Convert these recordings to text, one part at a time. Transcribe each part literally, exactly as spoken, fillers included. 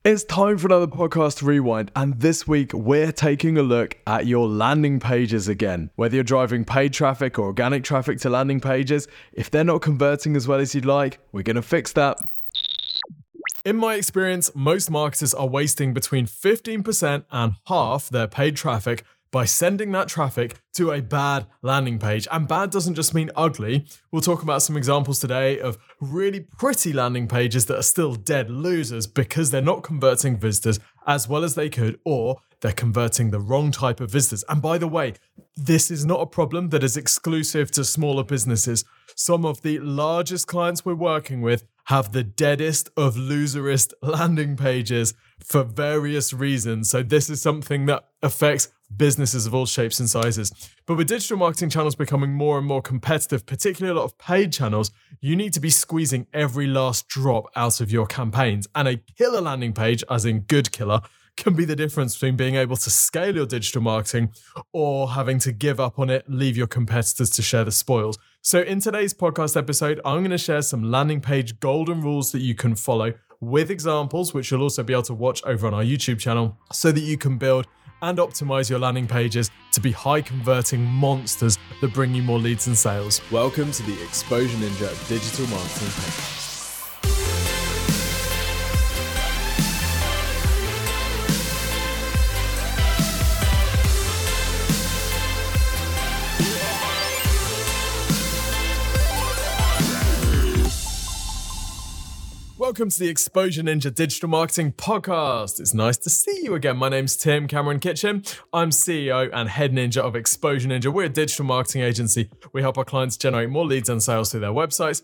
It's time for another podcast rewind, and this week we're taking a look at your landing pages again. Whether you're driving paid traffic or organic traffic to landing pages, if they're not converting as well as you'd like, we're going to fix that. In my experience, most marketers are wasting between fifteen percent and half their paid traffic by sending that traffic to a bad landing page. And bad doesn't just mean ugly. We'll talk about some examples today of really pretty landing pages that are still dead losers because they're not converting visitors as well as they could, or they're converting the wrong type of visitors. And by the way, this is not a problem that is exclusive to smaller businesses. Some of the largest clients we're working with have the deadest of loserist landing pages for various reasons. So this is something that affects businesses of all shapes and sizes. But with digital marketing channels becoming more and more competitive, particularly a lot of paid channels, you need to be squeezing every last drop out of your campaigns. And a killer landing page, as in good killer, can be the difference between being able to scale your digital marketing or having to give up on it, leave your competitors to share the spoils. So in today's podcast episode, I'm going to share some landing page golden rules that you can follow with examples, which you'll also be able to watch over on our YouTube channel, so that you can build and optimize your landing pages to be high converting monsters that bring you more leads and sales. Welcome to the Exposure Ninja Digital Marketing Podcast. Welcome to the Exposure Ninja Digital Marketing Podcast. It's nice to see you again. My name's Tim Cameron Kitchen. I'm C E O and head ninja of Exposure Ninja. We're a digital marketing agency. We help our clients generate more leads and sales through their websites.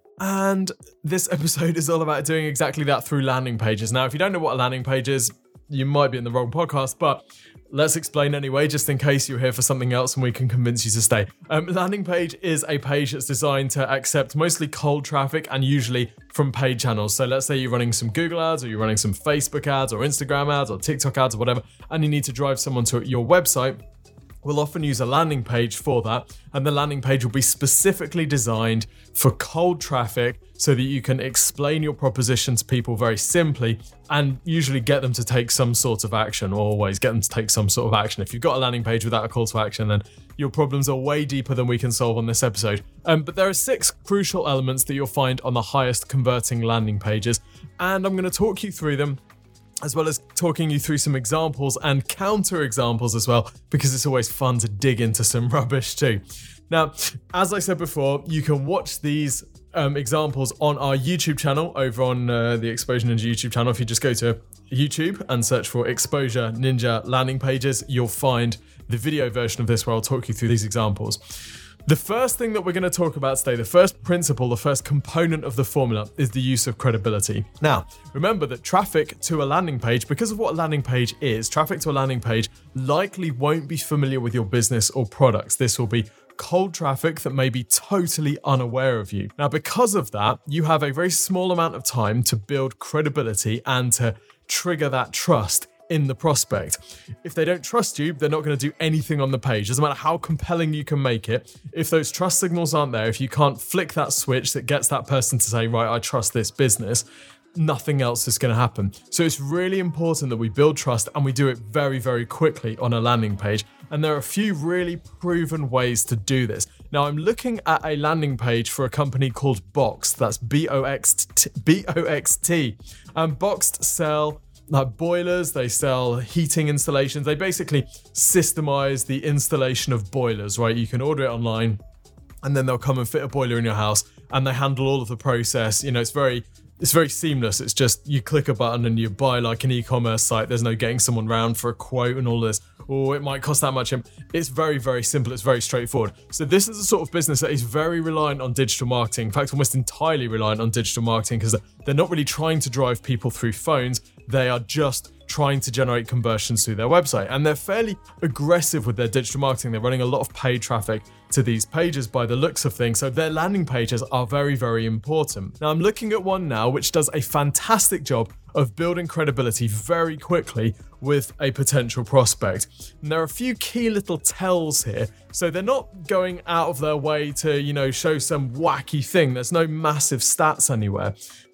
And this episode is all about doing exactly that through landing pages. Now, if you don't know what a landing page is, you might be in the wrong podcast, but let's explain anyway, just in case you're here for something else and we can convince you to stay. Um, landing page is a page that's designed to accept mostly cold traffic and usually from paid channels. So let's say you're running some Google ads, or you're running some Facebook ads or Instagram ads or TikTok ads or whatever, and you need to drive someone to your website. We'll often use a landing page for that, and the landing page will be specifically designed for cold traffic so that you can explain your proposition to people very simply and usually get them to take some sort of action, or always get them to take some sort of action. If you've got a landing page without a call to action, then your problems are way deeper than we can solve on this episode. Um, but there are six crucial elements that you'll find on the highest converting landing pages, and I'm going to talk you through them, as well as talking you through some examples and counter examples as well, because it's always fun to dig into some rubbish too. Now, as I said before, you can watch these um, examples on our YouTube channel, over on uh, the Exposure Ninja YouTube channel. If you just go to YouTube and search for Exposure Ninja landing pages, you'll find the video version of this where I'll talk you through these examples. The first thing that we're going to talk about today, the first principle, the first component of the formula, is the use of credibility. Now, remember that traffic to a landing page, because of what a landing page is, traffic to a landing page likely won't be familiar with your business or products. This will be cold traffic that may be totally unaware of you. Now, because of that, you have a very small amount of time to build credibility and to trigger that trust in the prospect. If they don't trust you, they're not going to do anything on the page. Doesn't matter how compelling you can make it. If those trust signals aren't there, if you can't flick that switch that gets that person to say, right, I trust this business, nothing else is going to happen. So it's really important that we build trust, and we do it very, very quickly on a landing page. And there are a few really proven ways to do this. Now, I'm looking at a landing page for a company called Boxt. That's B O X T. B O X T. And Boxt sell like boilers, they sell heating installations. They basically systemize the installation of boilers, right? You can order it online and then they'll come and fit a boiler in your house, and they handle all of the process. You know, it's very It's very seamless. It's just you click a button and you buy like an e-commerce site. There's no getting someone round for a quote and all this. Or it might cost that much. It's very, very simple. It's very straightforward. So this is a sort of business that is very reliant on digital marketing. In fact, almost entirely reliant on digital marketing, because they're not really trying to drive people through phones. They are just trying to generate conversions through their website. And they're fairly aggressive with their digital marketing. They're running a lot of paid traffic to these pages by the looks of things. So their landing pages are very, very important. Now I'm looking at one now which does a fantastic job of building credibility very quickly with a potential prospect. And there are a few key little tells here. So they're not going out of their way to, you know, show some wacky thing. There's no massive stats anywhere.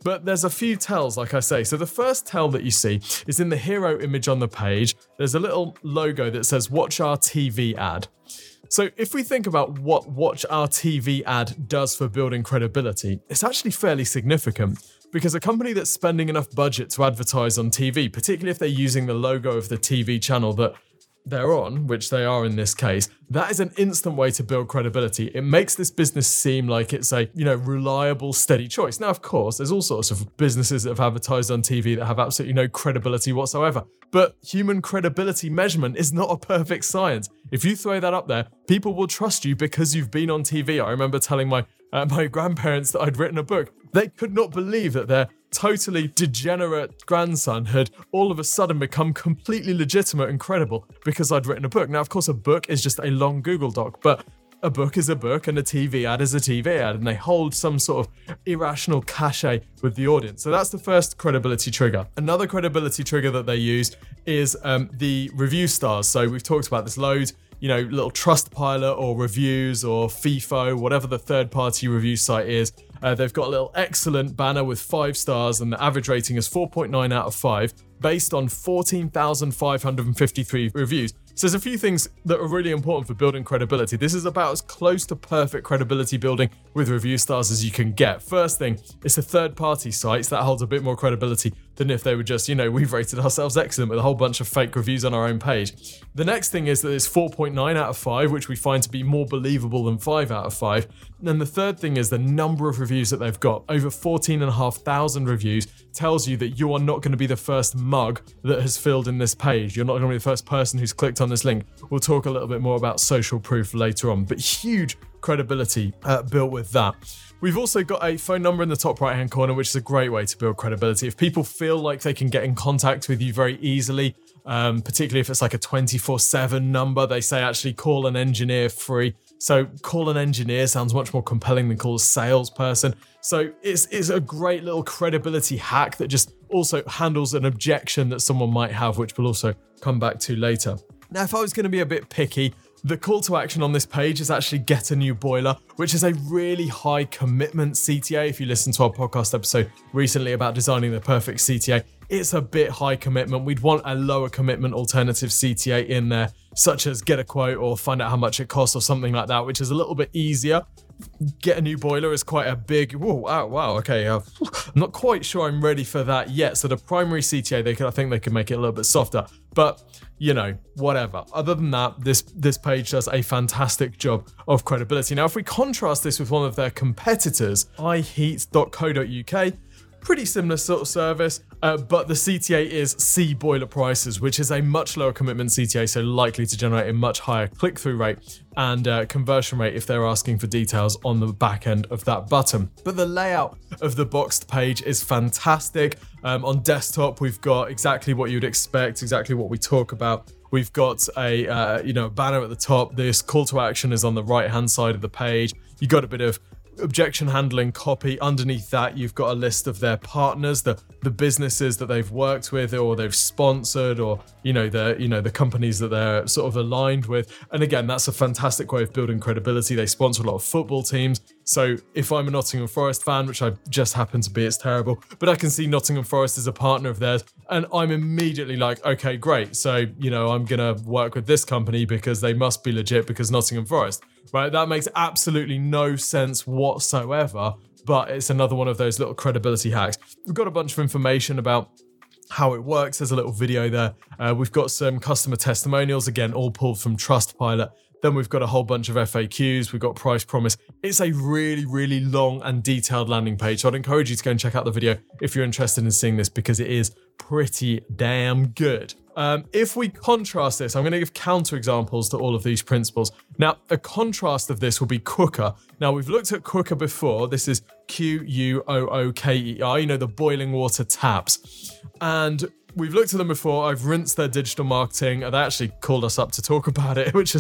But there's a few tells, like I say. So the first tell that you see is in the hero image on the page. There's a little logo that says Watch Our T V ad. So if we think about what Watch Our T V ad does for building credibility, it's actually fairly significant, because a company that's spending enough budget to advertise on T V, particularly if they're using the logo of the T V channel that they're on, which they are in this case, that is an instant way to build credibility. It makes this business seem like it's a, you know, reliable, steady choice. Now, of course, there's all sorts of businesses that have advertised on T V that have absolutely no credibility whatsoever. But human credibility measurement is not a perfect science. If you throw that up there, people will trust you because you've been on T V. I remember telling my uh, my grandparents that I'd written a book. They could not believe that their totally degenerate grandson had all of a sudden become completely legitimate and credible because I'd written a book. Now, of course, a book is just a long Google Doc, but a book is a book and a T V ad is a T V ad, and they hold some sort of irrational cachet with the audience. So that's the first credibility trigger. Another credibility trigger that they use is um, the review stars. So we've talked about this loads. You know, little Trustpilot or reviews or FIFO, whatever the third-party review site is. Uh, they've got a little excellent banner with five stars, and the average rating is four point nine out of five, based on fourteen thousand five hundred fifty-three reviews. So there's a few things that are really important for building credibility. This is about as close to perfect credibility building with review stars as you can get. First thing, it's a third-party site, so that holds a bit more credibility than if they were just, you know, we've rated ourselves excellent with a whole bunch of fake reviews on our own page. The next thing is that it's four point nine out of five, which we find to be more believable than five out of five. And then the third thing is the number of reviews that they've got. Over fourteen and a half thousand reviews tells you that you are not going to be the first mug that has filled in this page. You're not going to be the first person who's clicked on this link. We'll talk a little bit more about social proof later on, but huge credibility uh, built with that. We've also got a phone number in the top right hand corner, which is a great way to build credibility. If people feel like they can get in contact with you very easily, um, particularly if it's like a twenty-four seven number, they say actually call an engineer free. So call an engineer sounds much more compelling than call a salesperson. So it's, it's a great little credibility hack that just also handles an objection that someone might have, which we'll also come back to later. Now, if I was going to be a bit picky, the call to action on this page is actually get a new boiler, which is a really high commitment C T A. If you listen to our podcast episode recently about designing the perfect C T A, it's a bit high commitment. We'd want a lower commitment alternative C T A in there, such as get a quote or find out how much it costs or something like that, which is a little bit easier. Get a new boiler is quite a big, whoa, wow, wow, okay. Uh, I'm not quite sure I'm ready for that yet. So the primary C T A, they could, I think they could make it a little bit softer, but you know, whatever. Other than that, this, this page does a fantastic job of credibility. Now, if we contrast this with one of their competitors, i heat dot co dot uk, pretty similar sort of service, uh, but the C T A is C boiler prices, which is a much lower commitment C T A, so likely to generate a much higher click-through rate and uh, conversion rate if they're asking for details on the back end of that button. But the layout of the boxed page is fantastic. Um, on desktop, we've got exactly what you'd expect, exactly what we talk about. We've got a uh, you know banner at the top. This call to action is on the right-hand side of the page. You got a bit of objection handling copy. Underneath that, you've got a list of their partners, the the businesses that they've worked with or they've sponsored, or you know the you know the companies that they're sort of aligned with. And again, that's a fantastic way of building credibility. They sponsor a lot of football teams. So if I'm a Nottingham Forest fan, which I just happen to be, it's terrible, but I can see Nottingham Forest as a partner of theirs, and I'm immediately like, okay, great. So, you know, I'm going to work with this company because they must be legit because Nottingham Forest, right? That makes absolutely no sense whatsoever, but it's another one of those little credibility hacks. We've got a bunch of information about how it works. There's a little video there. Uh, we've got some customer testimonials, again, all pulled from Trustpilot. Then we've got a whole bunch of F A Qs. We've got price promise. It's a really, really long and detailed landing page. So I'd encourage you to go and check out the video if you're interested in seeing this, because it is pretty damn good. Um, if we contrast this, I'm going to give counter examples to all of these principles. Now, a contrast of this will be Quooker. Now, we've looked at Quooker before. This is Q U O O K E R, you know, the boiling water taps. And we've looked at them before. I've rinsed their digital marketing. They actually called us up to talk about it, which is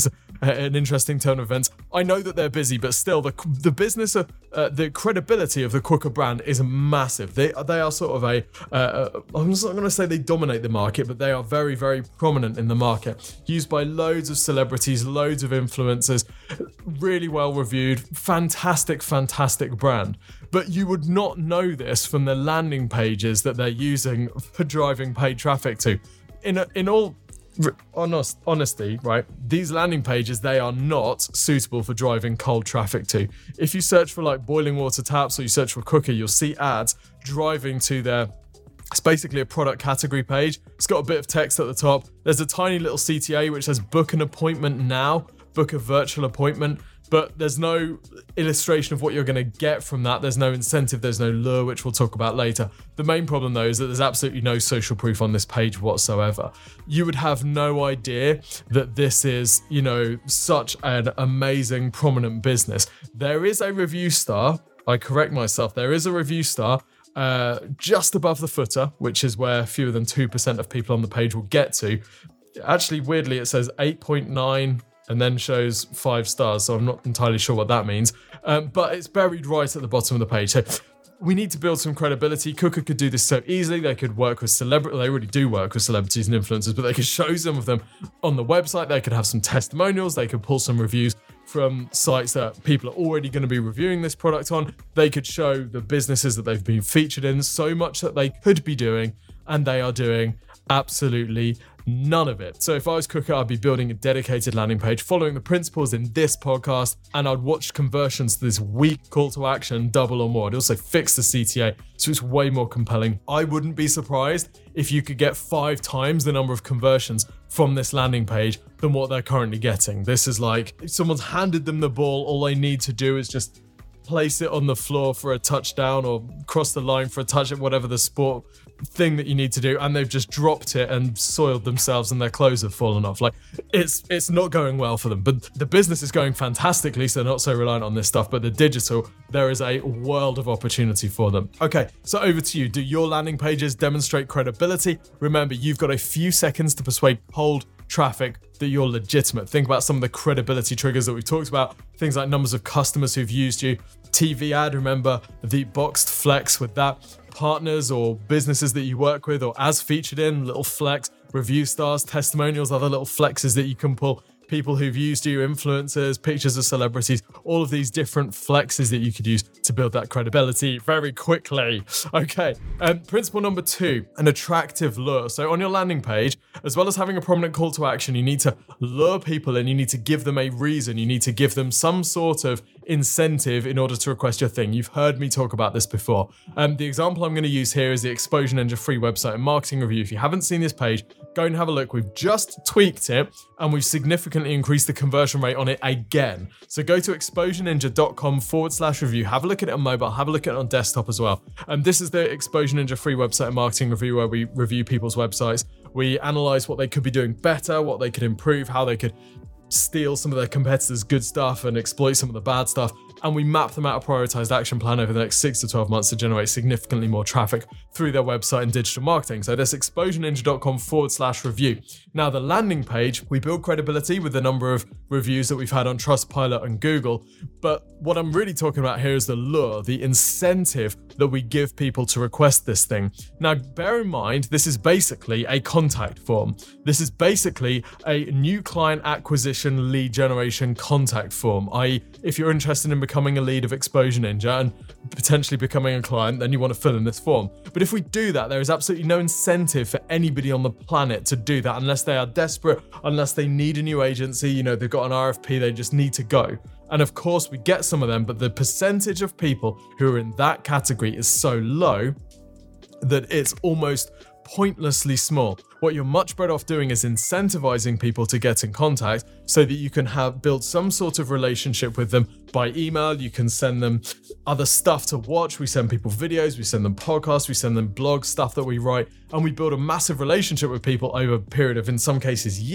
an interesting turn of events. I know that they're busy, but still, the the business, uh, uh, the credibility of the Quooker brand is massive. They they are sort of a, uh, I'm not going to say they dominate the market, but they are very, very prominent in the market. Used by loads of celebrities, loads of influencers, really well reviewed, fantastic, fantastic brand. But you would not know this from the landing pages that they're using for driving paid traffic to. In a, in all honest honesty, right, these landing pages, they are not suitable for driving cold traffic to. If you search for like boiling water taps or you search for Quooker, you'll see ads driving to their, it's basically a product category page. It's got a bit of text at the top. There's a tiny little C T A which says book an appointment now, book a virtual appointment. But there's no illustration of what you're going to get from that. There's no incentive, there's no lure, which we'll talk about later. The main problem, though, is that there's absolutely no social proof on this page whatsoever. You would have no idea that this is, you know, such an amazing, prominent business. There is a review star. I correct myself. There is a review star uh, just above the footer, which is where fewer than two percent of people on the page will get to. Actually, weirdly, it says eight point nine and then shows five stars, so I'm not entirely sure what that means. Um, but it's buried right at the bottom of the page. So we need to build some credibility. Quooker could do this so easily. They could work with celebrities. They already do work with celebrities and influencers, but they could show some of them on the website. They could have some testimonials. They could pull some reviews from sites that people are already going to be reviewing this product on. They could show the businesses that they've been featured in, so much that they could be doing, and they are doing absolutely none of it. So if I was Quooker, I'd be building a dedicated landing page following the principles in this podcast, and I'd watch conversions to this weak call to action double or more. I'd also fix the C T A so it's way more compelling. I wouldn't be surprised if you could get five times the number of conversions from this landing page than what they're currently getting. This is like, if someone's handed them the ball, all they need to do is just place it on the floor for a touchdown or cross the line for a touch, whatever the sport thing that you need to do, and they've just dropped it and soiled themselves and their clothes have fallen off. Like, it's it's not going well for them. But the business is going fantastically, so they're not so reliant on this stuff. But the digital, there is a world of opportunity for them. Okay, so over to you. Do your landing pages demonstrate credibility? Remember, you've got a few seconds to persuade cold traffic that you're legitimate. Think about some of the credibility triggers that we've talked about. Things like numbers of customers who've used you. T V ad, remember the boxed flex with that. Partners or businesses that you work with or as featured in, little flex, review stars, testimonials, other little flexes that you can pull. People who've used you, influencers, pictures of celebrities, all of these different flexes that you could use to build that credibility very quickly. Okay, um, principle number two, an attractive lure. So on your landing page, as well as having a prominent call to action, you need to lure people in, you need to give them a reason, you need to give them some sort of incentive in order to request your thing. You've heard me talk about this before. Um, the example I'm going to use here is the Exposure Ninja free website and marketing review. If you haven't seen this page, go and have a look. We've just tweaked it and we've significantly increased the conversion rate on it again. So go to exposureninja.com forward slash review. Have a look at it on mobile. Have a look at it on desktop as well. And um, this is the Exposure Ninja free website and marketing review where we review people's websites. We analyze what they could be doing better, what they could improve, how they could steal some of their competitors' good stuff and exploit some of the bad stuff. And we map them out a prioritized action plan over the next six to twelve months to generate significantly more traffic through their website and digital marketing. So that's exposureninja.com forward slash review. Now, the landing page, we build credibility with the number of reviews that we've had on Trustpilot and Google. But what I'm really talking about here is the lure, the incentive that we give people to request this thing. Now, bear in mind, this is basically a contact form. This is basically a new client acquisition lead generation contact form, that is, if you're interested in becoming a lead of Exposure Ninja and potentially becoming a client, then you want to fill in this form. But if we do that, there is absolutely no incentive for anybody on the planet to do that unless they are desperate, unless they need a new agency, you know, they've got an R F P, they just need to go. And of course, we get some of them, but the percentage of people who are in that category is so low that it's almost pointlessly small. What you're much better off doing is incentivizing people to get in contact so that you can have build some sort of relationship with them by email. You can send them other stuff to watch. We send people videos, we send them podcasts, we send them blog stuff that we write, and we build a massive relationship with people over a period of, in some cases, years,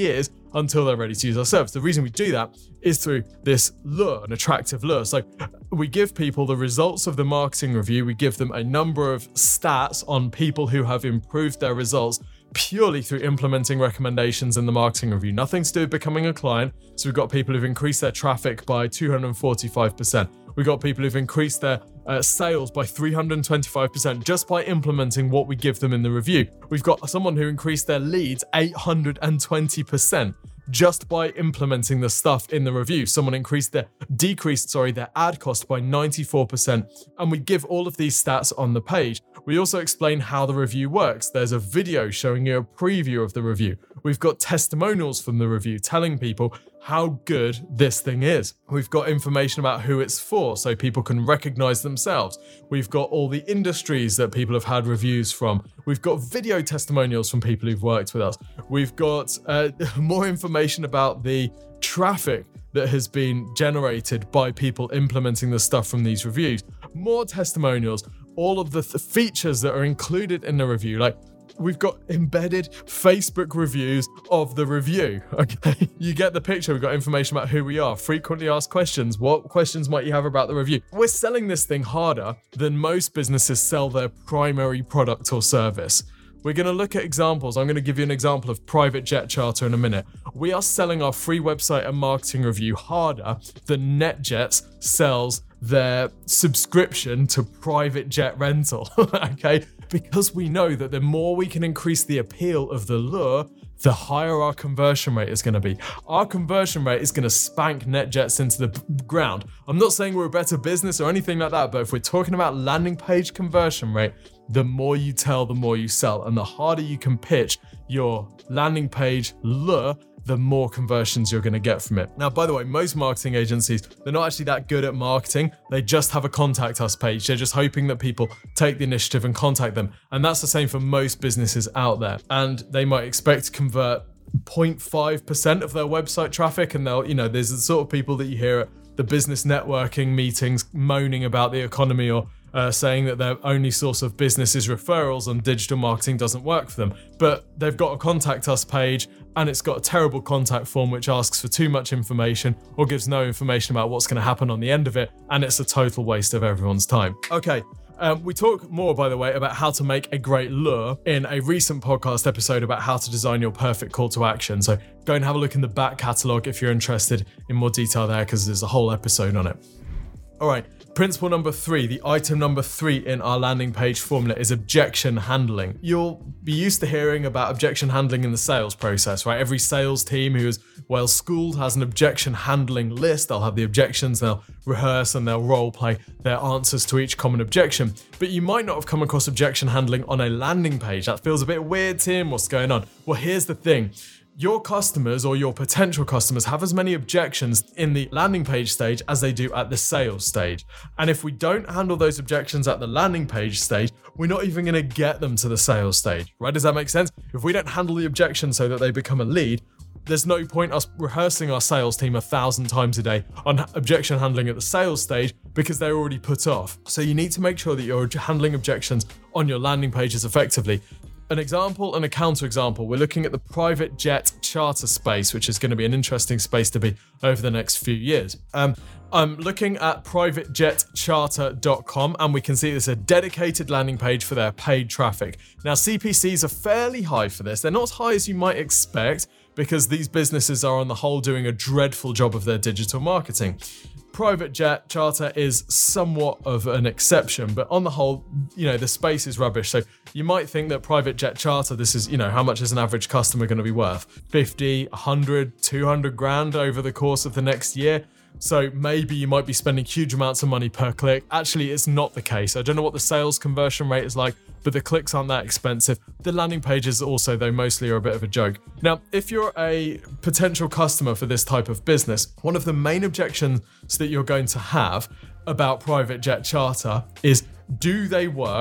until they're ready to use our service. The reason we do that is through this lure, an attractive lure. So we give people the results of the marketing review. We give them a number of stats on people who have improved their results purely through implementing recommendations in the marketing review. Nothing to do with becoming a client. So we've got people who've increased their traffic by two hundred forty-five percent. We've got people who've increased their uh, sales by three hundred twenty-five percent just by implementing what we give them in the review. We've got someone who increased their leads eight hundred twenty percent just by implementing the stuff in the review. Someone increased their, decreased, sorry, their ad cost by ninety-four percent. And we give all of these stats on the page. We also explain how the review works. There's a video showing you a preview of the review. We've got testimonials from the review telling people how good this thing is. We've got information about who it's for so people can recognize themselves. We've got all the industries that people have had reviews from. We've got video testimonials from people who've worked with us. We've got uh, more information about the traffic that has been generated by people implementing the stuff from these reviews. More testimonials, all of the th- features that are included in the review, like we've got embedded Facebook reviews of the review, okay? You get the picture. We've got information about who we are, frequently asked questions. What questions might you have about the review? We're selling this thing harder than most businesses sell their primary product or service. We're going to look at examples. I'm going to give you an example of Private Jet Charter in a minute. We are selling our free website and marketing review harder than NetJets sells their subscription to private jet rental, okay? Because we know that the more we can increase the appeal of the lure, the higher our conversion rate is going to be. Our conversion rate is going to spank NetJets into the ground. I'm not saying we're a better business or anything like that, but if we're talking about landing page conversion rate, the more you tell, the more you sell. And the harder you can pitch your landing page lure, the more conversions you're going to get from it. Now, by the way, most marketing agencies, they're not actually that good at marketing. They just have a contact us page. They're just hoping that people take the initiative and contact them. And that's the same for most businesses out there. And they might expect to convert zero point five percent of their website traffic. And they'll, you know, there's the sort of people that you hear at the business networking meetings moaning about the economy or Uh, saying that their only source of business is referrals and digital marketing doesn't work for them. But they've got a contact us page and it's got a terrible contact form which asks for too much information or gives no information about what's going to happen on the end of it, and it's a total waste of everyone's time. Okay. Um, we talk more, by the way, about how to make a great lure in a recent podcast episode about how to design your perfect call to action. So go and have a look in the back catalogue if you're interested in more detail there, because there's a whole episode on it. All right. Principle number three, the item number three in our landing page formula is objection handling. You'll be used to hearing about objection handling in the sales process, right? Every sales team who is well schooled has an objection handling list. They'll have the objections, they'll rehearse and they'll role play their answers to each common objection. But you might not have come across objection handling on a landing page. That feels a bit weird, Tim. What's going on? Well, here's the thing. Your customers or your potential customers have as many objections in the landing page stage as they do at the sales stage. And if we don't handle those objections at the landing page stage, we're not even going to get them to the sales stage, right? Does that make sense? If we don't handle the objections so that they become a lead, there's no point us rehearsing our sales team a thousand times a day on objection handling at the sales stage because they're already put off. So you need to make sure that you're handling objections on your landing pages effectively. An example and a counterexample, we're looking at the private jet charter space, which is going to be an interesting space to be over the next few years. Um, I'm looking at private jet charter dot com and we can see there's a dedicated landing page for their paid traffic. Now, C P Cs are fairly high for this. They're not as high as you might expect because these businesses are on the whole doing a dreadful job of their digital marketing. Private Jet Charter is somewhat of an exception, but on the whole, you know, the space is rubbish. So you might think that Private Jet Charter, this is, you know, how much is an average customer going to be worth? fifty, one hundred, two hundred grand over the course of the next year. So maybe you might be spending huge amounts of money per click. Actually, it's not the case. I don't know what the sales conversion rate is like, but the clicks aren't that expensive. The landing pages also, though, mostly are a bit of a joke. Now, if you're a potential customer for this type of business, one of the main objections that you're going to have about Private Jet Charter is, do they work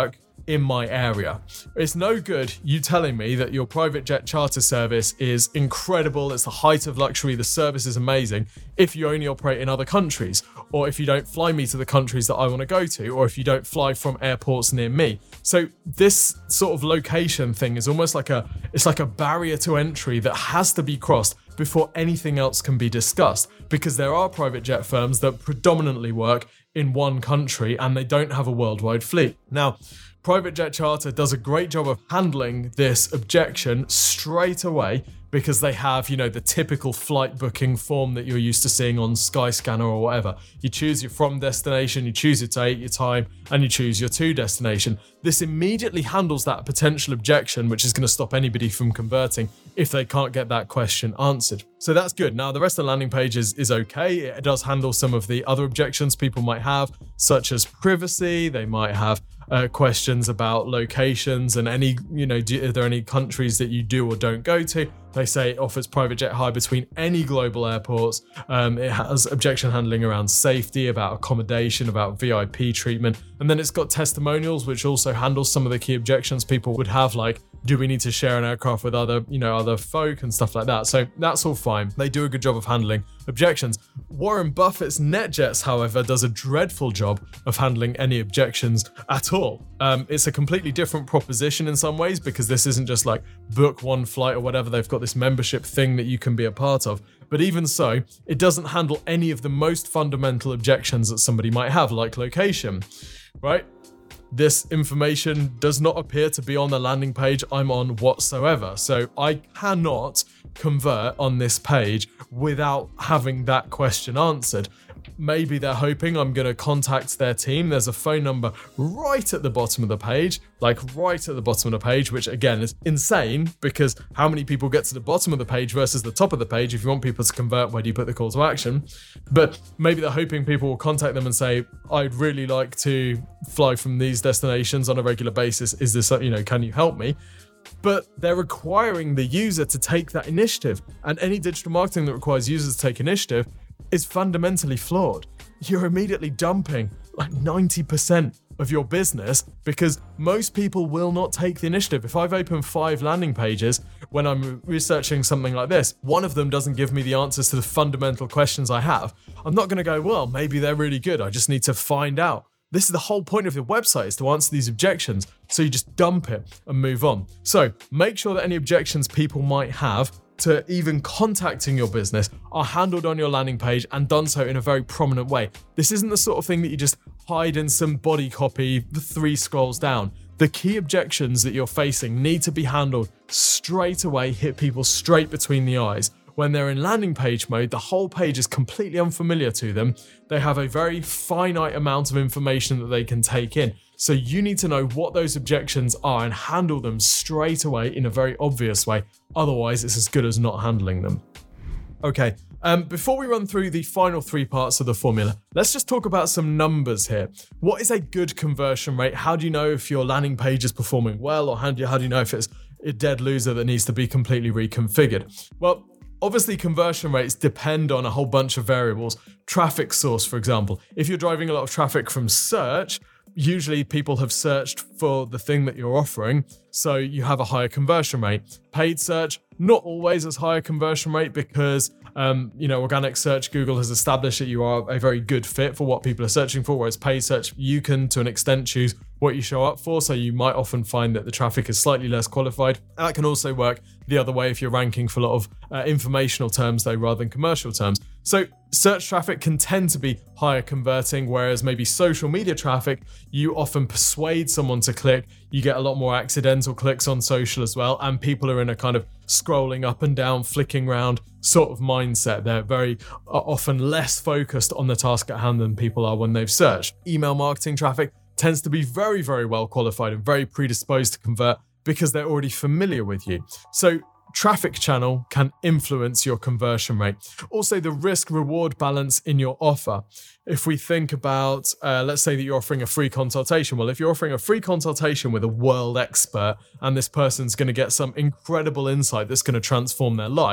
in my area. It's no good you telling me that your private jet charter service is incredible, it's the height of luxury, the service is amazing, if you only operate in other countries, or if you don't fly me to the countries that I want to go to, or if you don't fly from airports near me. So this sort of location thing is almost like a, it's like a barrier to entry that has to be crossed before anything else can be discussed, because there are private jet firms that predominantly work in one country and they don't have a worldwide fleet. Now, Private Jet Charter does a great job of handling this objection straight away, because they have, you know, the typical flight booking form that you're used to seeing on Skyscanner or whatever. You choose your from destination, you choose your date, your time, and you choose your to destination. This immediately handles that potential objection, which is going to stop anybody from converting if they can't get that question answered. So that's good. Now, the rest of the landing page is, is okay. It does handle some of the other objections people might have, such as privacy. They might have Uh, questions about locations and any, you know, do, are there any countries that you do or don't go to? They say it offers private jet hire between any global airports. Um, it has objection handling around safety, about accommodation, about V I P treatment. And then it's got testimonials, which also handles some of the key objections people would have, like, do we need to share an aircraft with other, you know, other folk and stuff like that. So that's all fine. They do a good job of handling objections. Warren Buffett's NetJets, however, does a dreadful job of handling any objections at all. Um, it's a completely different proposition in some ways, because this isn't just like book one flight or whatever. They've got this membership thing that you can be a part of. But even so, it doesn't handle any of the most fundamental objections that somebody might have, like location, right? This information does not appear to be on the landing page I'm on whatsoever. So I cannot convert on this page without having that question answered. Maybe they're hoping I'm going to contact their team. There's a phone number right at the bottom of the page, like right at the bottom of the page, which again is insane, because how many people get to the bottom of the page versus the top of the page? If you want people to convert, where do you put the call to action? But maybe they're hoping people will contact them and say, I'd really like to fly from these destinations on a regular basis. Is this, you know, can you help me? But they're requiring the user to take that initiative. And any digital marketing that requires users to take initiative is fundamentally flawed. You're immediately dumping like ninety percent of your business, because most people will not take the initiative. If I've opened five landing pages when I'm researching something like this, one of them doesn't give me the answers to the fundamental questions I have, I'm not going to go, well, maybe they're really good. I just need to find out. This is the whole point of your website, is to answer these objections. So you just dump it and move on. So make sure that any objections people might have to even contacting your business are handled on your landing page, and done so in a very prominent way. This isn't the sort of thing that you just hide in some body copy three scrolls down. The key objections that you're facing need to be handled straight away, hit people straight between the eyes. When they're in landing page mode, the whole page is completely unfamiliar to them. They have a very finite amount of information that they can take in. So you need to know what those objections are and handle them straight away in a very obvious way. Otherwise, it's as good as not handling them. Okay, um, before we run through the final three parts of the formula, let's just talk about some numbers here. What is a good conversion rate? How do you know if your landing page is performing well, or how do you, how do you know if it's a dead loser that needs to be completely reconfigured? Well, obviously, conversion rates depend on a whole bunch of variables. Traffic source, for example. If you're driving a lot of traffic from search, usually people have searched for the thing that you're offering, so you have a higher conversion rate. Paid search, not always as high a conversion rate, because um, you know, organic search, Google has established that you are a very good fit for what people are searching for, whereas paid search, you can, to an extent, choose what you show up for, so you might often find that the traffic is slightly less qualified. And that can also work the other way if you're ranking for a lot of uh, informational terms, though, rather than commercial terms. So search traffic can tend to be higher converting, whereas maybe social media traffic, you often persuade someone to click. You get a lot more accidental clicks on social as well, and people are in a kind of scrolling up and down, flicking around sort of mindset. They're very uh, often less focused on the task at hand than people are when they've searched. Email marketing traffic tends to be very, very well qualified and very predisposed to convert, because they're already familiar with you. So traffic channel can influence your conversion rate. Also, the risk-reward balance in your offer. If we think about, uh, let's say that you're offering a free consultation. Well, if you're offering a free consultation with a world expert, and this person's going to get some incredible insight that's going to transform their life,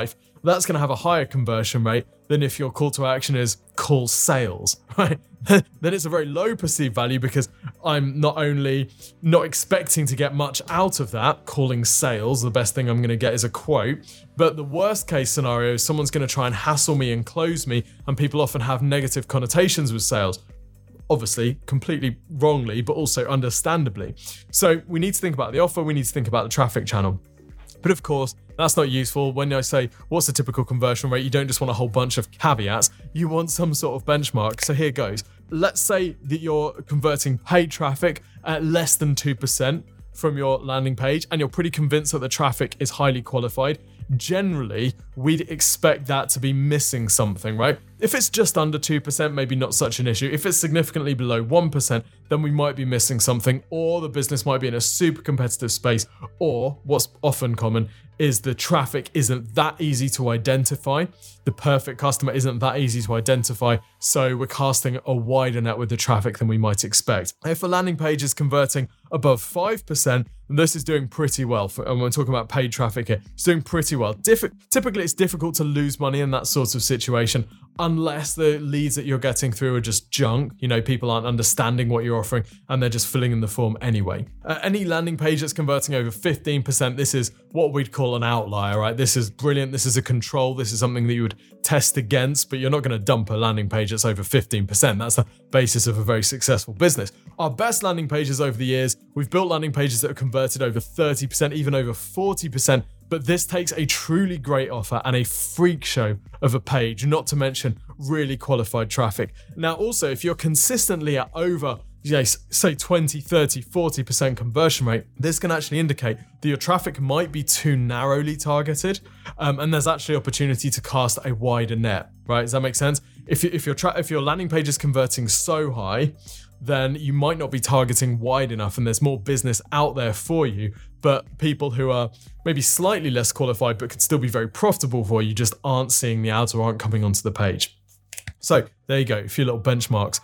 that's going to have a higher conversion rate than if your call to action is call sales, right? Then it's a very low perceived value because I'm not only not expecting to get much out of that, calling sales, the best thing I'm going to get is a quote, but the worst case scenario is someone's going to try and hassle me and close me, and people often have negative connotations with sales. Obviously, completely wrongly, but also understandably. So we need to think about the offer, we need to think about the traffic channel. But of course, that's not useful. When I say, what's the typical conversion rate? You don't just want a whole bunch of caveats. You want some sort of benchmark. So here goes. Let's say that you're converting paid traffic at less than two percent from your landing page, and you're pretty convinced that the traffic is highly qualified. Generally, we'd expect that to be missing something, right? If it's just under two percent, maybe not such an issue. If it's significantly below one percent, then we might be missing something, or the business might be in a super competitive space, or what's often common is the traffic isn't that easy to identify. The perfect customer isn't that easy to identify, so we're casting a wider net with the traffic than we might expect. If a landing page is converting above five percent, this is doing pretty well. For, and we're talking about paid traffic here. It's doing pretty well. Diff- typically, it's difficult to lose money in that sort of situation unless the leads that you're getting through are just junk. You know, people aren't understanding what you're offering and they're just filling in the form anyway. Uh, any landing page that's converting over fifteen percent, this is what we'd call an outlier, right? This is brilliant. This is a control. This is something that you would test against, but you're not going to dump a landing page that's over fifteen percent. That's the basis of a very successful business. Our best landing pages over the years, we've built landing pages that have converted over thirty percent, even over forty percent. But this takes a truly great offer and a freak show of a page, not to mention really qualified traffic. Now, also, if you're consistently at over, yes, say twenty, thirty, forty percent conversion rate, this can actually indicate that your traffic might be too narrowly targeted, um, and there's actually opportunity to cast a wider net, right? Does that make sense? If, you, if, your tra- if your landing page is converting so high, then you might not be targeting wide enough and there's more business out there for you, but people who are maybe slightly less qualified but could still be very profitable for you just aren't seeing the ads or aren't coming onto the page. So there you go, a few little benchmarks.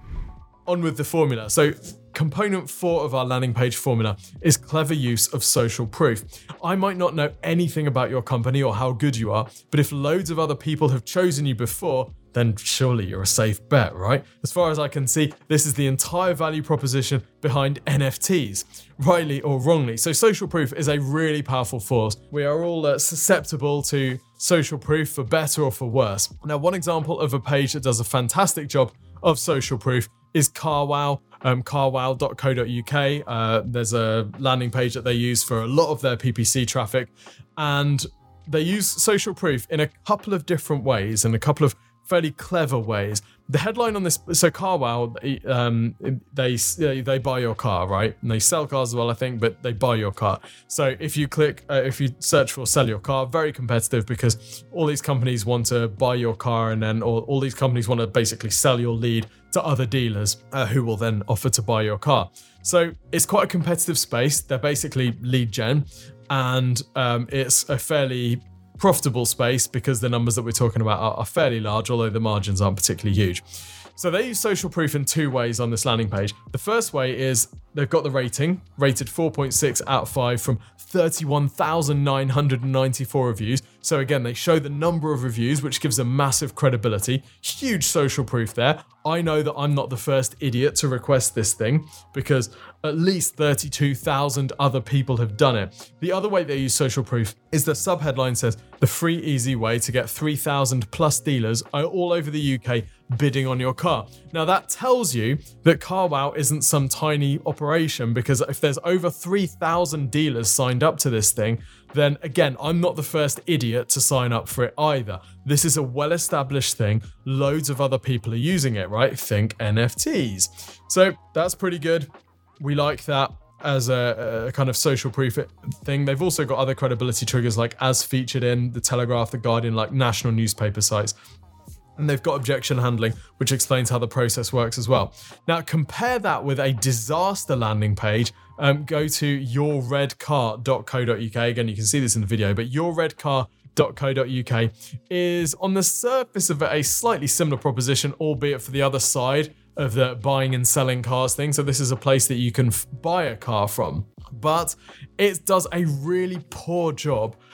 On with the formula. So component four of our landing page formula is clever use of social proof. I might not know anything about your company or how good you are, but if loads of other people have chosen you before, then surely you're a safe bet, right? As far as I can see, this is the entire value proposition behind N F Ts, rightly or wrongly. So social proof is a really powerful force. We are all uh, susceptible to social proof for better or for worse. Now, one example of a page that does a fantastic job of social proof is CarWow, um, carwow dot co dot uk. Uh, there's a landing page that they use for a lot of their P P C traffic, and they use social proof in a couple of different ways and a couple of fairly clever ways. The headline on this, so CarWow, um, they they buy your car, right? And they sell cars as well, I think, but they buy your car. So if you click, uh, if you search for sell your car, very competitive because all these companies want to buy your car, and then all, all these companies want to basically sell your lead to other dealers uh, who will then offer to buy your car. So it's quite a competitive space. They're basically lead gen, and um, it's a fairly profitable space because the numbers that we're talking about are, are fairly large, although the margins aren't particularly huge. So they use social proof in two ways on this landing page. The first way is they've got the rating, rated four point six out of five from thirty-one thousand nine hundred ninety-four reviews. So again, they show the number of reviews, which gives them massive credibility. Huge social proof there. I know that I'm not the first idiot to request this thing because at least thirty-two thousand other people have done it. The other way they use social proof is the subheadline says, the free easy way to get three thousand plus dealers all over the U K bidding on your car. Now that tells you that CarWow isn't some tiny operation, because if there's over three thousand dealers signed up to this thing, then again, I'm not the first idiot to sign up for it either. This is a well-established thing. Loads of other people are using it, right? Think N F Ts. So that's pretty good. We like that as a, a kind of social proof thing. They've also got other credibility triggers like as featured in The Telegraph, The Guardian, like national newspaper sites. And they've got objection handling, which explains how the process works as well. Now, compare that with a disaster landing page. Um, go to your red car dot co dot uk. Again, you can see this in the video, but your red car dot co dot uk is on the surface of it a slightly similar proposition, albeit for the other side of the buying and selling cars thing. So this is a place that you can f- buy a car from, but it does a really poor job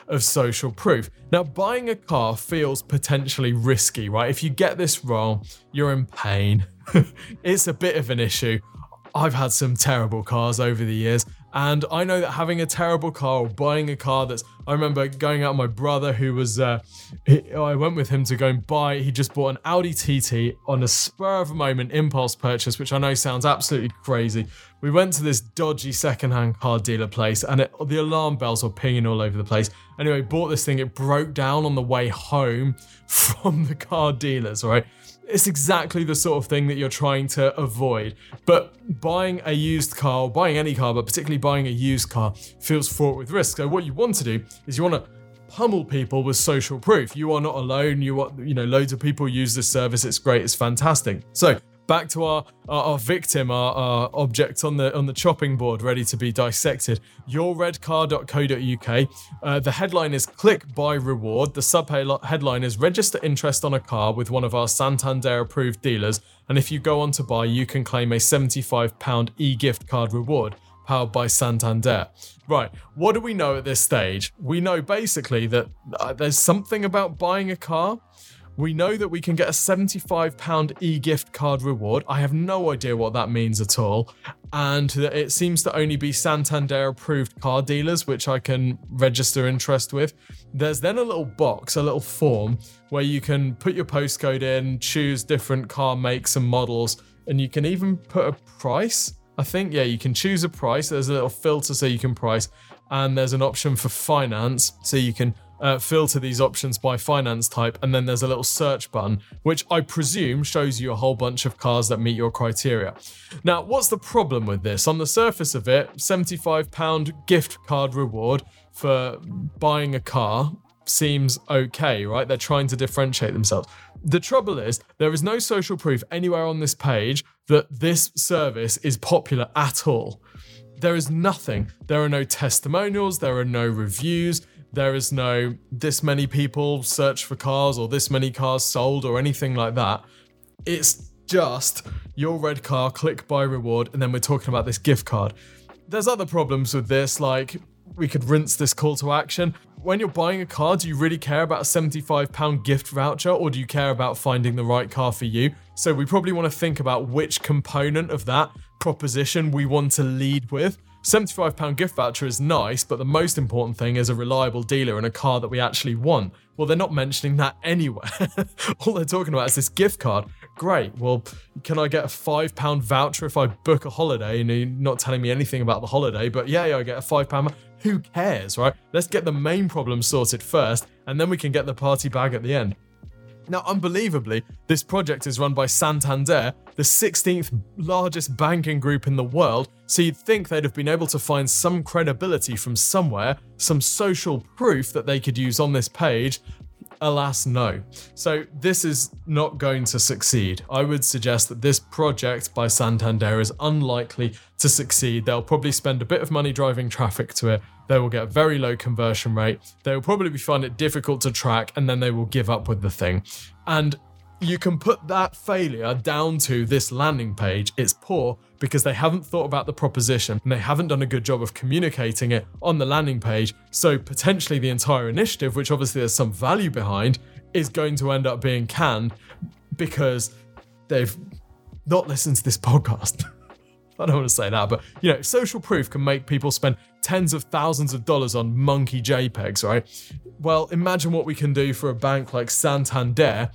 of social proof. Now, buying a car feels potentially risky, right? If you get this wrong, you're in pain. It's a bit of an issue. I've had some terrible cars over the years, and I know that having a terrible car or buying a car that's, I remember going out with my brother who was, uh, he, I went with him to go and buy, he just bought an Audi T T on a spur of a moment impulse purchase, which I know sounds absolutely crazy. We went to this dodgy secondhand car dealer place, and it, the alarm bells were pinging all over the place. Anyway, bought this thing, it broke down on the way home from the car dealers, right? It's exactly the sort of thing that you're trying to avoid. But buying a used car, or buying any car, but particularly buying a used car, feels fraught with risk. So what you want to do is you want to pummel people with social proof. You are not alone. You want, you know, loads of people use this service. It's great. It's fantastic. So back to our, our, our victim, our, our object on the on the chopping board, ready to be dissected. your red car dot co dot uk. Uh, the headline is Click Buy Reward. The sub-headline is Register interest on a car with one of our Santander-approved dealers, and if you go on to buy, you can claim a seventy-five pounds e-gift card reward powered by Santander. Right, what do we know at this stage? We know basically that uh, there's something about buying a car. We know that we can get a seventy-five pounds e-gift card reward. I have no idea what that means at all. And that it seems to only be Santander approved car dealers, which I can register interest with. There's then a little box, a little form, where you can put your postcode in, choose different car makes and models, and you can even put a price. I think, yeah, you can choose a price. There's a little filter so you can price. And there's an option for finance, so you can Uh, filter these options by finance type, and then there's a little search button, which I presume shows you a whole bunch of cars that meet your criteria. Now, what's the problem with this? On the surface of it, seventy-five pounds gift card reward for buying a car seems okay, right? They're trying to differentiate themselves. The trouble is, there is no social proof anywhere on this page that this service is popular at all. There is nothing. There are no testimonials, there are no reviews. There is no this many people search for cars or this many cars sold or anything like that. It's just your red car, click buy reward, and then we're talking about this gift card. There's other problems with this, like we could rinse this call to action. When you're buying a car, do you really care about a seventy-five pounds gift voucher, or do you care about finding the right car for you? So we probably want to think about which component of that proposition we want to lead with. seventy-five pounds gift voucher is nice, but the most important thing is a reliable dealer and a car that we actually want. Well, they're not mentioning that anywhere. All they're talking about is this gift card. Great. Well, can I get a five pounds voucher if I book a holiday? And you're not telling me anything about the holiday, but yeah, yeah, I get a five pounds. Who cares, right? Let's get the main problem sorted first, and then we can get the party bag at the end. Now, unbelievably, this project is run by Santander, the sixteenth largest banking group in the world, so you'd think they'd have been able to find some credibility from somewhere, some social proof that they could use on this page. Alas, no. So this is not going to succeed. I would suggest that this project by Santander is unlikely to succeed. They'll probably spend a bit of money driving traffic to it. They will get a very low conversion rate. They will probably find it difficult to track, and then they will give up with the thing. And you can put that failure down to this landing page. It's poor because they haven't thought about the proposition and they haven't done a good job of communicating it on the landing page. So potentially the entire initiative, which obviously there's some value behind, is going to end up being canned because they've not listened to this podcast. I don't want to say that, but you know, social proof can make people spend tens of thousands of dollars on monkey JPEGs, right? Well, imagine what we can do for a bank like Santander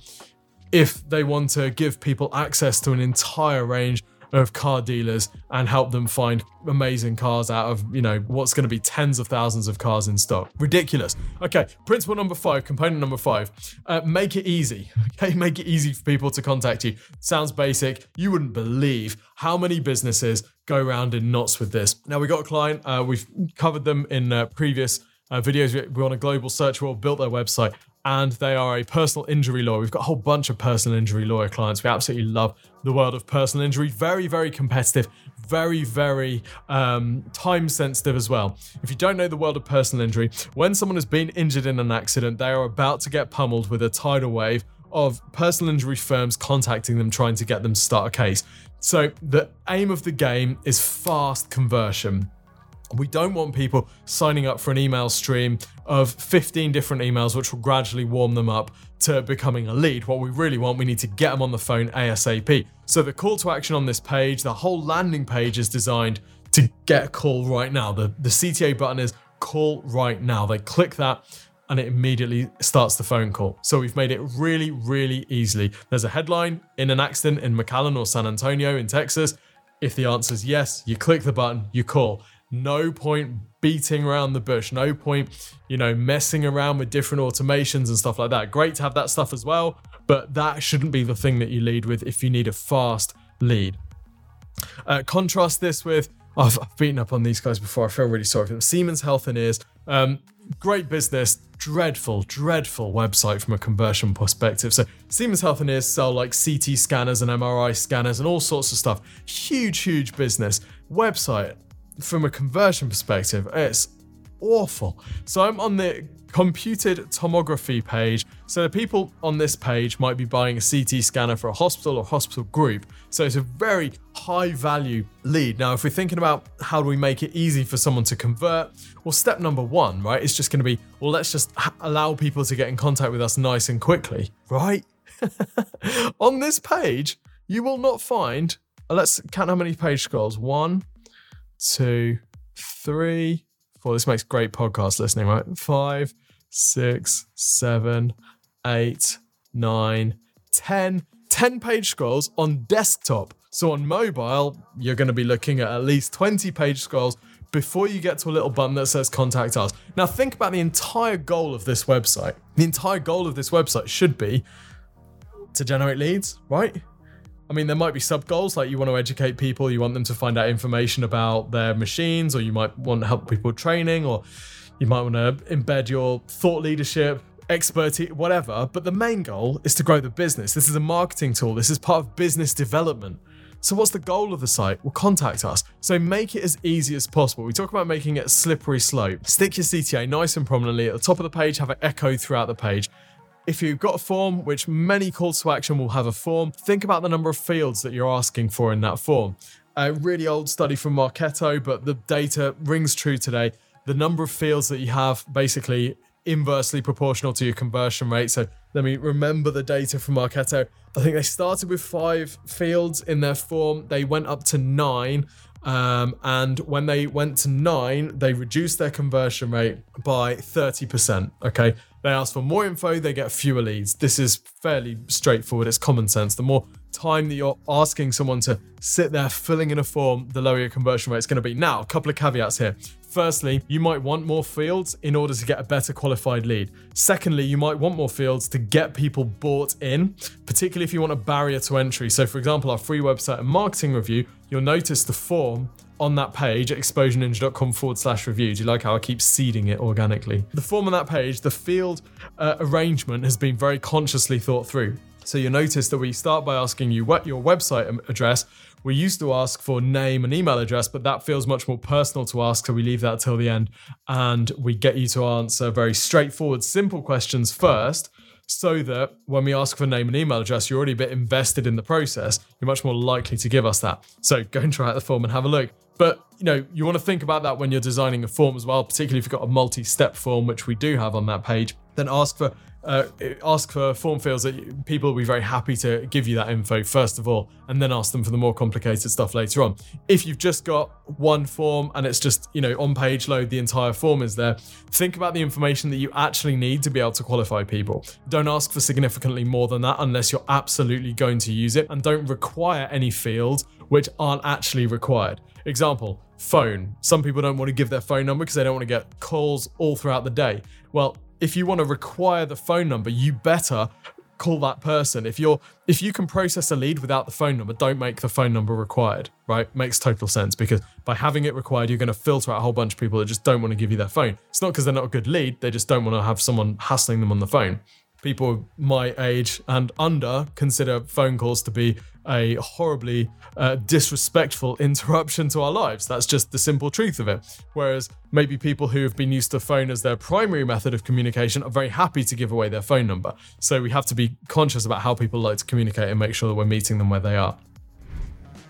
if they want to give people access to an entire range of car dealers and help them find amazing cars out of, you know, what's going to be tens of thousands of cars in stock. Ridiculous. Okay, principle number five, component number five, uh, make it easy. Okay, make it easy for people to contact you. Sounds basic. You wouldn't believe how many businesses go around in knots with this. Now, we got a client, uh, we've covered them in uh, previous uh, videos. We're on a global search world, built their website, and they are a personal injury lawyer. We've got a whole bunch of personal injury lawyer clients. We absolutely love the world of personal injury. Very, very competitive, very, very um, time sensitive as well. If you don't know the world of personal injury, when someone has been injured in an accident, they are about to get pummeled with a tidal wave of personal injury firms contacting them, trying to get them to start a case. So the aim of the game is fast conversion. We don't want people signing up for an email stream of fifteen different emails, which will gradually warm them up to becoming a lead. What we really want, we need to get them on the phone ASAP. So the call to action on this page, the whole landing page is designed to get a call right now. The, the C T A button is call right now. They click that and it immediately starts the phone call. So we've made it really, really easily. There's a headline: in an accident in McAllen or San Antonio in Texas. If the answer is yes, you click the button, you call. No point beating around the bush. No point, you know, messing around with different automations and stuff like that. Great to have that stuff as well, but that shouldn't be the thing that you lead with if you need a fast lead. Uh, contrast this with, I've, I've beaten up on these guys before. I feel really sorry for them. Siemens Health and Ears. Um, great business, dreadful, dreadful website from a conversion perspective. So Siemens Health and Ears sell like C T scanners and M R I scanners and all sorts of stuff. Huge, huge business. Website, from a conversion perspective, it's awful. So I'm on the computed tomography page. So the people on this page might be buying a C T scanner for a hospital or hospital group. So it's a very high value lead. Now, if we're thinking about how do we make it easy for someone to convert, well, step number one, right, is just going to be, well, let's just ha- allow people to get in contact with us nice and quickly, right? On this page, you will not find, let's count how many page scrolls. One, two, three, four. This makes great podcast listening, right? Five, six, seven, eight, nine, ten. ten page scrolls on desktop. So on mobile, you're going to be looking at at least twenty page scrolls before you get to a little button that says contact us. Now think about the entire goal of this website. The entire goal of this website should be to generate leads, right? I mean, there might be sub-goals, like you want to educate people, you want them to find out information about their machines, or you might want to help people with training, or you might want to embed your thought leadership, expertise, whatever. But the main goal is to grow the business. This is a marketing tool. This is part of business development. So what's the goal of the site? Well, contact us. So make it as easy as possible. We talk about making it a slippery slope. Stick your C T A nice and prominently at the top of the page, have it echo throughout the page. If you've got a form, which many calls to action will have a form, think about the number of fields that you're asking for in that form. A really old study from Marketo, but the data rings true today. The number of fields that you have basically inversely proportional to your conversion rate. So let me remember the data from Marketo. I think they started with five fields in their form. They went up to nine. Um, and when they went to nine, they reduced their conversion rate by thirty percent. Okay. They ask for more info, they get fewer leads. This is fairly straightforward. It's common sense. The more time that you're asking someone to sit there filling in a form, the lower your conversion rate is going to be. Now, a couple of caveats here. Firstly, you might want more fields in order to get a better qualified lead. Secondly, you might want more fields to get people bought in, particularly if you want a barrier to entry. So for example, our free website and marketing review, you'll notice the form on that page at exposureninja.com forward slash review. Do you like how I keep seeding it organically? The form on that page, the field uh, arrangement has been very consciously thought through. So you'll notice that we start by asking you what your website address. We used to ask for name and email address, but that feels much more personal to ask, so we leave that till the end. And we get you to answer very straightforward, simple questions first, so that when we ask for name and email address, you're already a bit invested in the process. You're much more likely to give us that. So go and try out the form and have a look. But you know, you want to think about that when you're designing a form as well, particularly if you've got a multi-step form, which we do have on that page. Then ask for uh, ask for form fields that people will be very happy to give you that info first of all, and then ask them for the more complicated stuff later on. If you've just got one form and it's just, you know, on page load, the entire form is there, think about the information that you actually need to be able to qualify people. Don't ask for significantly more than that unless you're absolutely going to use it, and don't require any fields which aren't actually required. Example, phone. Some people don't want to give their phone number because they don't want to get calls all throughout the day. Well, if you want to require the phone number, you better call that person. If you're, if you can process a lead without the phone number, don't make the phone number required, right? Makes total sense, because by having it required, you're going to filter out a whole bunch of people that just don't want to give you their phone. It's not because they're not a good lead. They just don't want to have someone hassling them on the phone. People my age and under consider phone calls to be a horribly uh, disrespectful interruption to our lives. That's just the simple truth of it. Whereas maybe people who have been used to phone as their primary method of communication are very happy to give away their phone number. So we have to be conscious about how people like to communicate and make sure that we're meeting them where they are.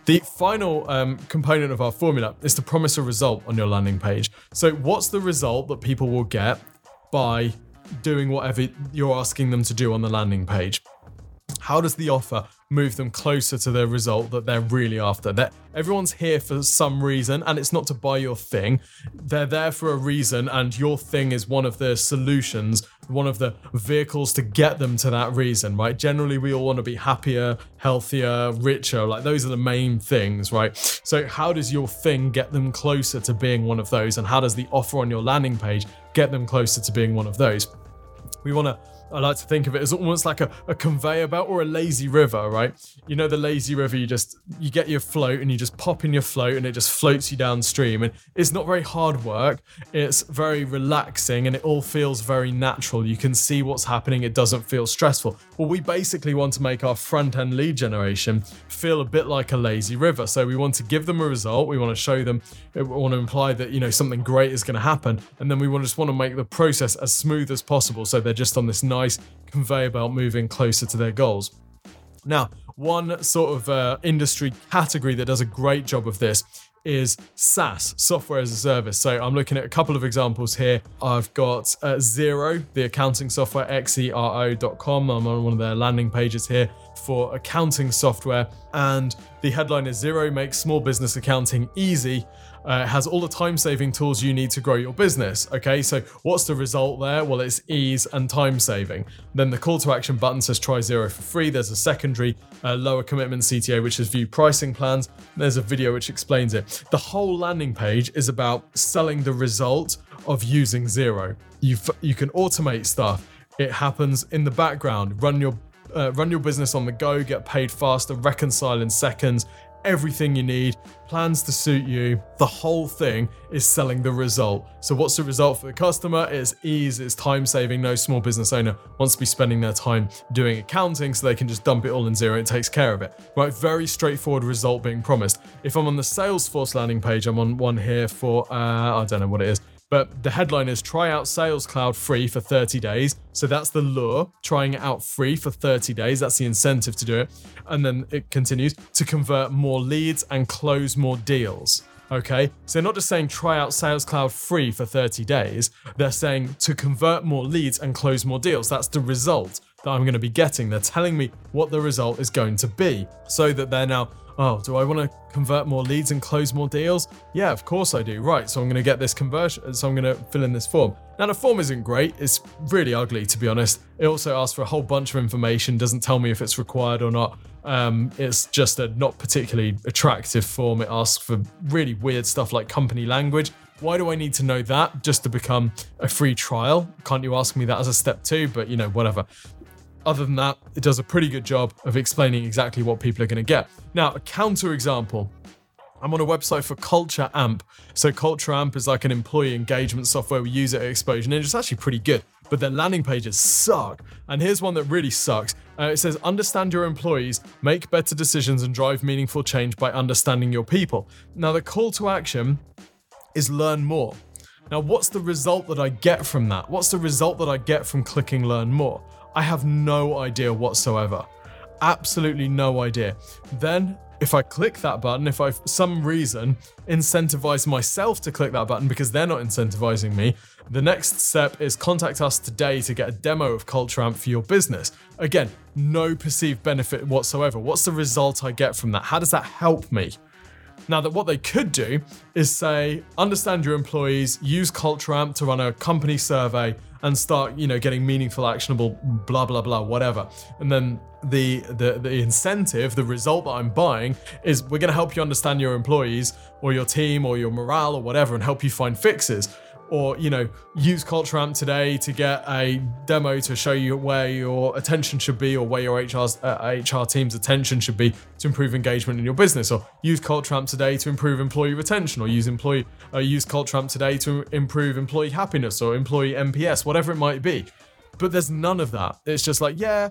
The final um, component of our formula is to promise a result on your landing page. So what's the result that people will get by doing whatever you're asking them to do on the landing page? How does the offer move them closer to the result that they're really after? That everyone's here for some reason, and it's not to buy your thing. They're there for a reason, and your thing is one of the solutions, one of the vehicles to get them to that reason, right? Generally, we all want to be happier, healthier, richer. Like, those are the main things, right? So how does your thing get them closer to being one of those? And how does the offer on your landing page get them closer to being one of those? We want to I like to think of it as almost like a, a conveyor belt or a lazy river, right? You know, the lazy river, you just, you get your float and you just pop in your float and it just floats you downstream. And it's not very hard work. It's very relaxing and it all feels very natural. You can see what's happening. It doesn't feel stressful. Well, we basically want to make our front end lead generation feel a bit like a lazy river. So we want to give them a result. We want to show them, we want to imply that, you know, something great is going to happen. And then we want to just want to make the process as smooth as possible. So they're just on this nice nice conveyor belt moving closer to their goals. Now, one sort of uh, industry category that does a great job of this is SaaS, software as a service. So I'm looking at a couple of examples here. I've got uh, Xero, the accounting software, X E R O dot com. I'm on one of their landing pages here for accounting software. And the headline is Xero makes small business accounting easy. Uh, it has all the time-saving tools you need to grow your business. Okay, so what's the result there? Well, it's ease and time-saving. Then the call to action button says try Xero for free. There's a secondary uh, lower commitment C T A, which is view pricing plans. There's a video which explains it. The whole landing page is about selling the result of using Xero. You you can automate stuff. It happens in the background. Run your uh, run your business on the go. Get paid faster. Reconcile in seconds. Everything you need, plans to suit you. The whole thing is selling the result. So what's the result for the customer? It's ease, it's time saving. No small business owner wants to be spending their time doing accounting, so they can just dump it all in Xero. It takes care of it. Right, very straightforward result being promised. If I'm on the Salesforce landing page, I'm on one here for, uh, I don't know what it is, but the headline is try out Sales Cloud free for thirty days. So that's the lure, trying it out free for thirty days. That's the incentive to do it. And then it continues to convert more leads and close more deals. Okay, so they're not just saying try out Sales Cloud free for thirty days. They're saying to convert more leads and close more deals. That's the result that I'm going to be getting. They're telling me what the result is going to be, so that they're now, oh, do I want to convert more leads and close more deals? Yeah, of course I do. Right, so I'm going to get this conversion, so I'm going to fill in this form. Now, the form isn't great. It's really ugly, to be honest. It also asks for a whole bunch of information, doesn't tell me if it's required or not. Um, it's just a not particularly attractive form. It asks for really weird stuff like company language. Why do I need to know that just to become a free trial? Can't you ask me that as a step two? But, you know, whatever. Other than that, it does a pretty good job of explaining exactly what people are going to get. Now, a counter example. I'm on a website for Culture Amp. So Culture Amp is like an employee engagement software. We use it at Exposure Ninja. It's actually pretty good, but their landing pages suck. And here's one that really sucks. Uh, it says, understand your employees, make better decisions and drive meaningful change by understanding your people. Now, the call to action is learn more. Now, what's the result that I get from that? What's the result that I get from clicking learn more? I have no idea whatsoever. Absolutely no idea. Then, if I click that button, if I, for some reason, incentivize myself to click that button because they're not incentivizing me, the next step is contact us today to get a demo of Culture Amp for your business. Again, no perceived benefit whatsoever. What's the result I get from that? How does that help me? Now, that what they could do is say, understand your employees, use Culture Amp to run a company survey and start, you know, getting meaningful, actionable, blah, blah, blah, whatever. And then the, the, the incentive, the result that I'm buying is we're going to help you understand your employees or your team or your morale or whatever and help you find fixes. Or, you know, use Culture Amp today to get a demo to show you where your attention should be or where your H R's, uh, H R team's attention should be to improve engagement in your business. Or use Culture Amp today to improve employee retention. Or use employee uh, use Culture Amp today to improve employee happiness or employee N P S, whatever it might be. But there's none of that. It's just like, yeah,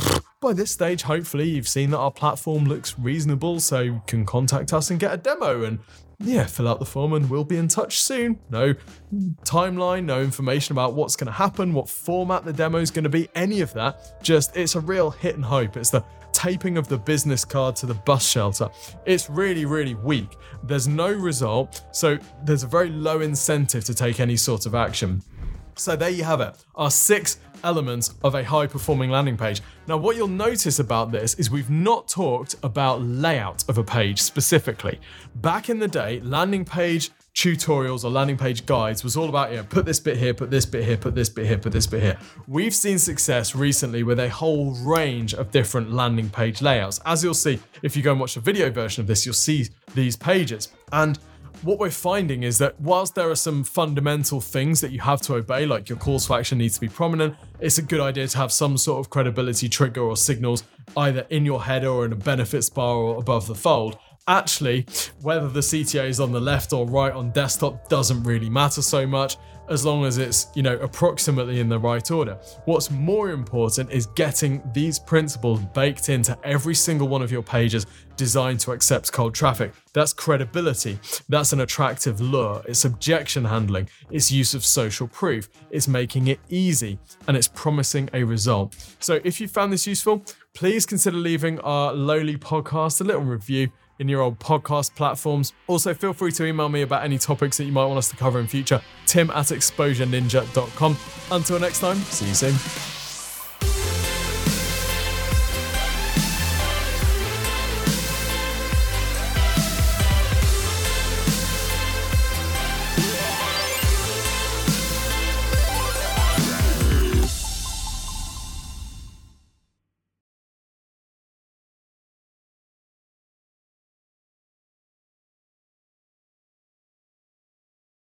by this stage, hopefully you've seen that our platform looks reasonable, so you can contact us and get a demo. And yeah, fill out the form and we'll be in touch soon. No timeline, no information about what's going to happen, what format the demo is going to be, any of that. Just, it's a real hit and hope. It's the taping of the business card to the bus shelter. It's really, really weak. There's no result, so there's a very low incentive to take any sort of action. So there you have it, our six elements of a high-performing landing page. Now, what you'll notice about this is we've not talked about layout of a page specifically. Back in the day, landing page tutorials or landing page guides was all about, you know, put this bit here, put this bit here, put this bit here, put this bit here. We've seen success recently with a whole range of different landing page layouts. As you'll see, if you go and watch the video version of this, you'll see these pages. And what we're finding is that whilst there are some fundamental things that you have to obey, like your calls for action needs to be prominent, it's a good idea to have some sort of credibility trigger or signals either in your header or in a benefits bar or above the fold. Actually, whether the C T A is on the left or right on desktop doesn't really matter so much, as long as it's, you know, approximately in the right order. What's more important is getting these principles baked into every single one of your pages designed to accept cold traffic. That's credibility, that's an attractive lure, it's objection handling, it's use of social proof, it's making it easy, and it's promising a result. So if you found this useful, please consider leaving our lowly podcast a little review in your old podcast platforms. Also, feel free to email me about any topics that you might want us to cover in future, tim at exposure ninja dot com. Until next time, see you soon.